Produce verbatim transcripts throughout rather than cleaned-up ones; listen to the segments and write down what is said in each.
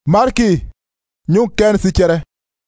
Marki, nyung ken si chere.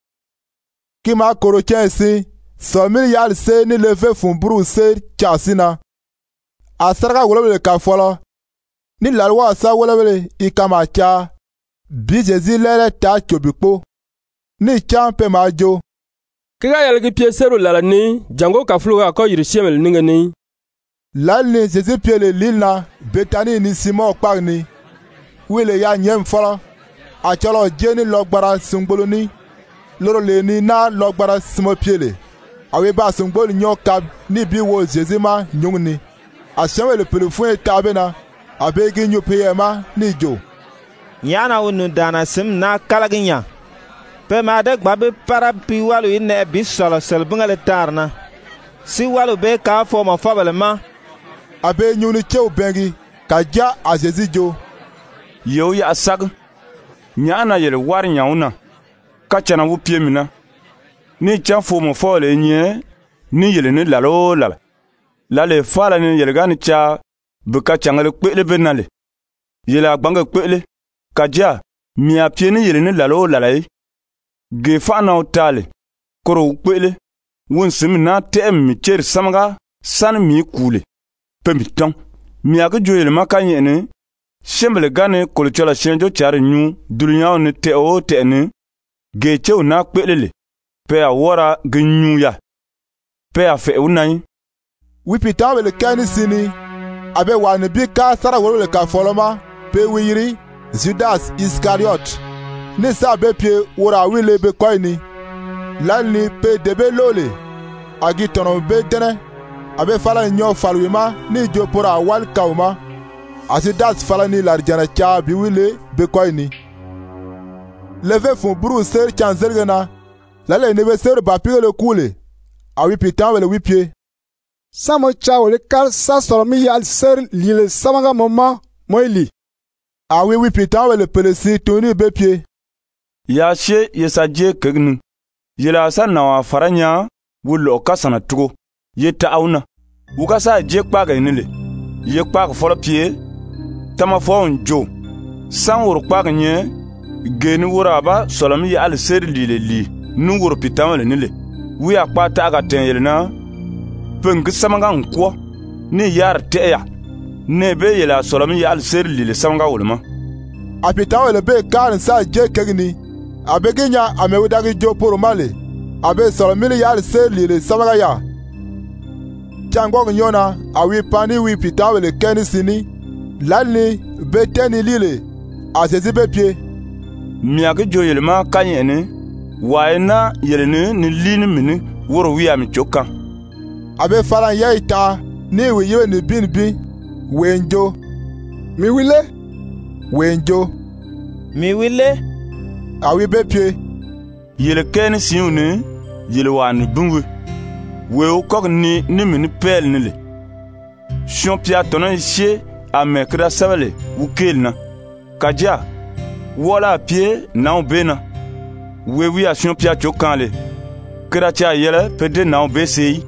Ki ma koro chen si, so min yal se ni leve fun bru se chasina. A sarga wolebele ka folo. Ni lalwa sa wolebele i kama cha. Bi Jezi lele ta chobikpo. Ni chan pe ma jo. Kiga yalgi pie seru lala ni, jango ka fluga ko yirishemel ninga ni. Lal ni Jezi pie le lilna, Betani ni Simon kpag ni. Wile ya nyem folo. A chalo jeni logbara sungbolo ni. Loro le ni na logbara simo piele. Awe ba sungbolo nyon kab ni bi wo Jezi ma nyung ni. A shenwe le pelefon e tabe na. Abe gi nyo peye ma ni jo. Yana unu dana sim na kalaginya. Pe ma de gbabe para pi walu ine bi solo selbunga le tarna. Si walu be ka fo ma fabele ma. Abe nyuni cheu bengi ka ja a Jezi jo. Yo ya sag. Nyana yele war nyauna. Ka chana wu pie mina. Ni chan fo mo fo le nye ni yele ni lalo la. La le fala ni yele gani cha buka changale kwele benale. Yele agbanga kwele ka ja mi a pie ni yele ni lalo la lai. Ge fa na utale koro kwele won sim na tem mi cher samga san mi kule pe mi ton mi aga joyele makanye ne shembele gane kolchola shenjo char nyu dunya ne te o te ne ge chew na kwelele pe a wora gnyu ya pe a fe unai Wipita wele kani sini abe wane bi ka sara wele ka foloma pe wiri Judas Iscariot ni sa be pie wora wile be koy ni lal ni pe debe lole agi tono be dene abe fala nyo falwima ni jo pora wal kawma asi das fala ni larjana cha bi wile be koy ni leve fun bru ser chanzelgena lale ne be ser ba pile kule awi pitan wele wipie samo cha wele kal sa solomi yal ser lile samaga moma moili awi wipitan wele pelesi toni be pie ya she yesa je kegnu yela sa na wa faranya wulo kasana tugo yeta auna wuka sa je kpaga inile ye kpaga folo pie tama fo njo san wur kpaga nye geni wuraba solom ya al ser lile li nu wur pitamale nile wi akpa ta aga ten yelna peng samanga nko ni yar teya ne be yela solom ya al ser lile samanga wulma apitan wele be kan sa je kegni abe ginya amewudagi jo poro male abe solo mili yal se lile samaga ya chango nyona awi pani wi pitawele keni sini lalni be teni lile asezi be pie miage jo yelma kanyene waina yelene ni lini mini woro wi am choka abe fala yaita ni wi yewe ni bin bin wenjo mi wile wenjo mi wile awi be pie yele ken siune yele wan bunwe we o kog ni ni min pel ni le champia tonon che a mekra savale u kelna kaja wala pie na bena we wi a champia chokanle kracha yele pede na besi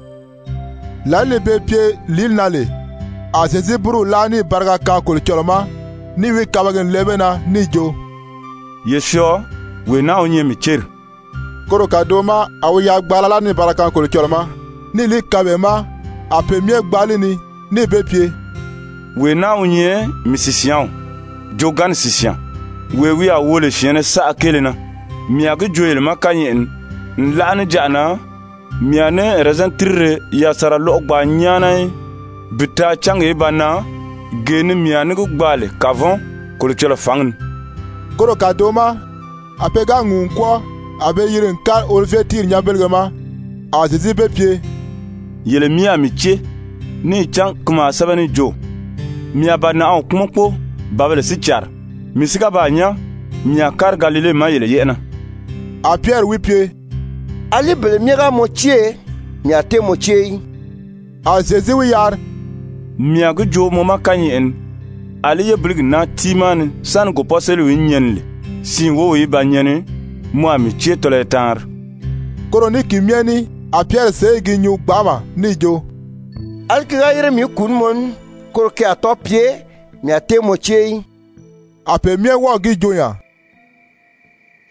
la le be pie lil nale a sezi buru lani barga ka kol cholma ni wi kabagen lebena ni jo Yesho, we na onye michir. Koro kadoma awu ya gbalala ni barakan kolo cholma. Ni li kabema a premier gbali ni ni bepie. We na onye misisian. Jogan sisian. We wi a wole chiene sa akelena. Mi ag joyel makanyen. Nla ni jana. Mi ane rezentrire ya sara lo gba nyana. Bita change bana. Geni mi ane gu gbale kavon kolo chola fangn. Koro kadoma apega ngunkwo abe yirin kal olvetir nyabelgama azizi bepie yele mia miche ni chan kuma sabani jo mia bana on kumko babele sichar misika banya mia kar galile ma yele yena a Pierre wipie ali bele miega mochie mia te mochie azizi wiyar mia go jo mo makanyi en ali ye blig na timan san go poselu nyenle sin wo yi banyane mo ami chetole tar koroniki mieni a Pierre segi nyu gbama ni jo alkiga yere mi kunmon korke atopie mi ate mochei a pe mie wo gi joya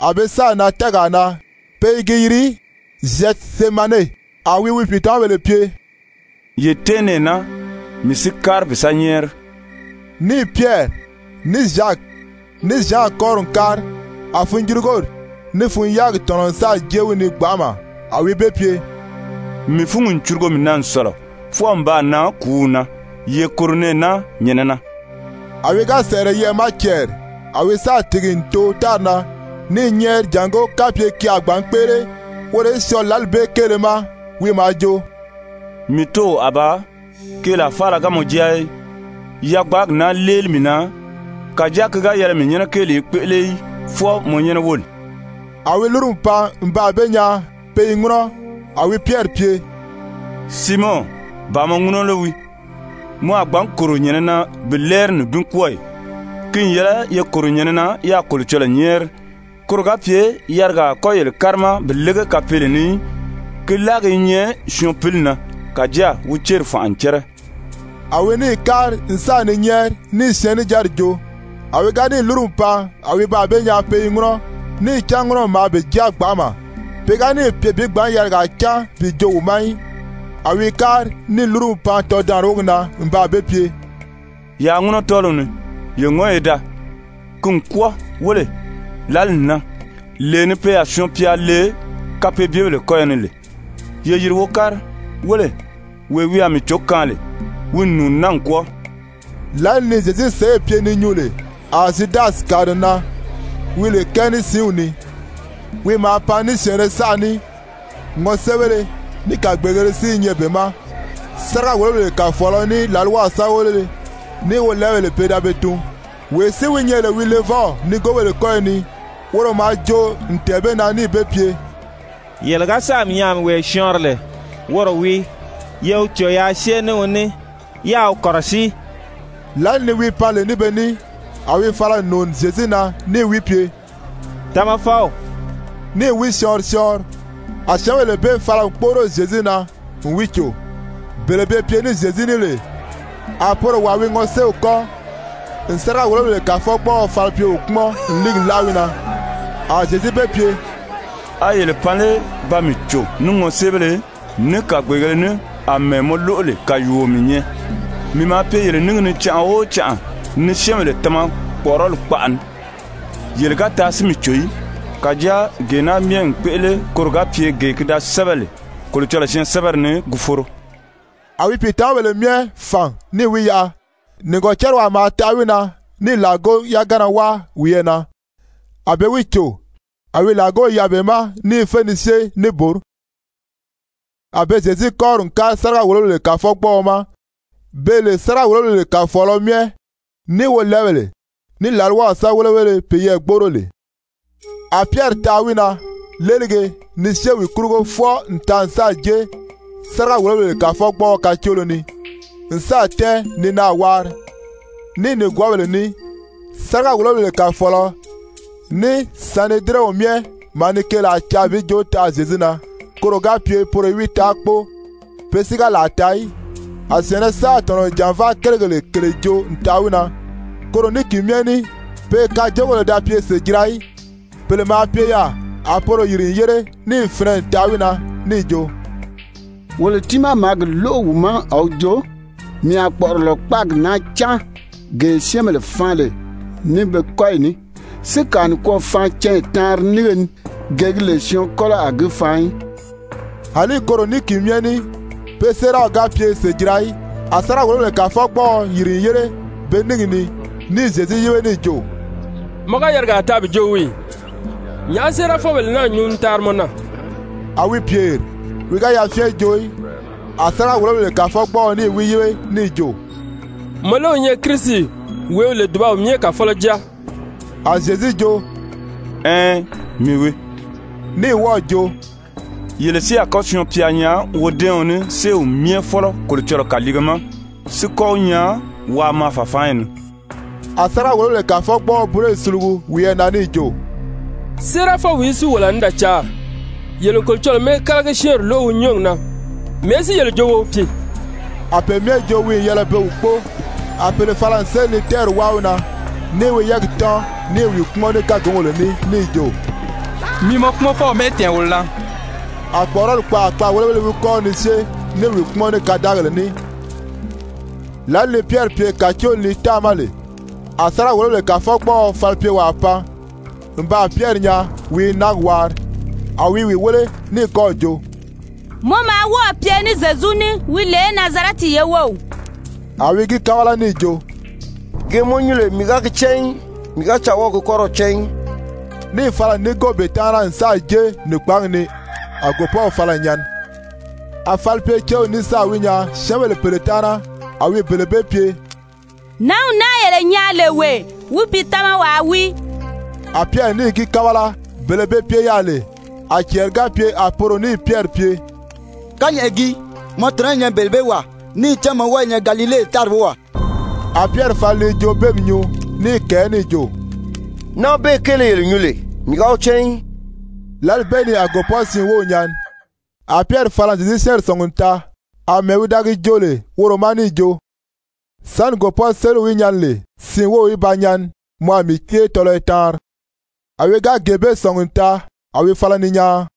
abe sa na tega na pe giri jet semane awi wi pitan le pied yetene na misikar bisanyer ni Pierre ni Jacques ni Jean koron kar afunjirgor ni fun yag tonon sa jewu ni gbama awi be pied mi fungun churgo mi nan solo fo mba na kuna ye kurne na nyenena awi ga sere ye ma ker awi sa tigin to tarna ni nyer jango kapie ki agban pere wore so lalbe kelema wi majo mito aba ke la fara ga mojai ya gbag na lel mina ka jak ga yere mi nyena kele pele fo mo nyena wol awi lurum pa mba benya pe ngro awi Pierre pied Simon ba mo nguno le wi mo agban koro nyena na beler no dun koy kin yela ye koro nyena na ya kol chola nyer koro ga pie yarga koyel karma belega kapele ni ke lag nye chompelna ka ja wucher fa anchere awi ni kar insa ni nyer ni seni jarjo awi ga ni lurum pa awi ba benya pe ngro ni changro ma be jagbama pe ga ni pe bi gban yarga cha bi jo mai awi kar ni lurum pa to dan rogna mba be pie ya nguno tolunu ye ngoeda kun kwa wole lalna le ne pe action pia le kapé bien le koyenle ye yir wokar wole we wi ami chokanle wunu nan kwa lan ni jezi se pie ni nyule azidas kadna wile keni siuni wi ma pani sere sani ngosebele ni ka gbegere si nyebema sara wole ka folo ni lalwa sa wole ni wole le peda betu we si wi nyele wi levo ni go wele koyeni woro ma jo ntebe na ni be pie yelga sam yam we shorle woro wi yew cho ya shene woni ya korasi lan ni wi pale ni beni awi fala non zezina ni wi pie tama fao ni wi shor shor a chawe le be fala poro zezina wicho bele be pie ni zezini le a poro wa wi ngose uko nsara wolo le ka fo gbo fal pie okmo lig lawina a zezi be pie ayele pale ba mi cho nungo sebele ne ka gbegele ne amemo lole ka yomi nye mi ma pe yele ningni cha o cha ni shemele tama porol kpan yele ka tasmi choyi kaja gena mien pele korga pie ge kida sebele ko chola shin seberne guforo awi pita wele mie fan ni wiya ni go cherwa ma tawina ni lago ya gana wa wiena abe wicho awi lago ya bema ni fenise ni bor abe jezi korun ka sara wolo le ka fogbo ma bele sara wolo le ka folo mie ni wo lewele ni lalwa sa wolo wele peye gborole a Pierre tawina lelige ni shewi kurugo fo ntansa je sara wolo le ka fogbo ka choloni nsa te ni na war ni ne gwawele ni sara wolo le ka folo ni sanedre o mie manike la chavi jo ta zezina koroga pie pour huit akpo pesiga la tai asene sa tono janva kelgele kelejo ntawina koroni kimieni pe ka jogole da pie se jirai pele ma pie ya aporo yiri yere ni fren tawina ni jo wole tima mag lo wuma aujo mi akporlo pag na cha ge siemele fale ni be koini se kan ko fa chen tar nigen gegle sion kola ag fain ali koroni kimieni pe sera ga pie se jirai asara wole ka fogbo yiri yere benigini ni zezi yewe ni jo maga yarga tabi jowi nya sera fobel na nyun tar mona awi Pierre wi ga ya fie joy asara wole ka fogbo ni wi yewe ni jo malo nye Kristi we le duba mie ka foloja a Jésus jo eh miwe ni wo jo yele si akosyon pianya wode oni se o mie folo ko le choro kaligama se ko nya wa ma fafain asara wole ka fogbo bure sulugu wi na ni jo sera fo wisu wala nda cha yele ko cholo me kala sher lo nyong na mesi yele jowo pi ape mie jo wi yele be ukpo ape le français ni terre wauna ni wi yagtan ni wi kmo ni ka gongolo ni ni jo mi mo kuma fo me tien wala a kpɔrɔ kpa kpa wele wele kɔ ni se ne wi kuma ne ka dagele ni la le Pierre pie ka tso li taama le a sara wele wele ka fɔ kpɔ fal pie wa pa n ba Pierre nya wi nag war a wi wi wele ni kɔ jo mo ma wo pie ni Zezu ni wi le Nazareti ye wo a wi gi kawala ni jo ge mo nyule mi ga chen mi ga chawo ko koro chen ni fala ni go betara nsa je ni kpang ni a go po fala nyan a fal pie kyo ni sa wi nya shemele peletana a wi belebe pie now na yele nya lewe wi pitama wa wi a Pierre ni gi kawala belebe pie yale a kierga pie a poro ni Pierre pie kanya gi mo tranya belebe wa ni chama wa nya Galilée tarwa a Pierre fali jo bemnyo ni ke ni jo na be kele yele nyule mi ga chen lal beni a go po sin wo nyan a Pierre fala di ser songunta a mewu dagi jole woro mani jo san go po selu wi nyan le sin wo wi banyan mo mi ke tolo tar a we ga gebe songunta a we fala ni nya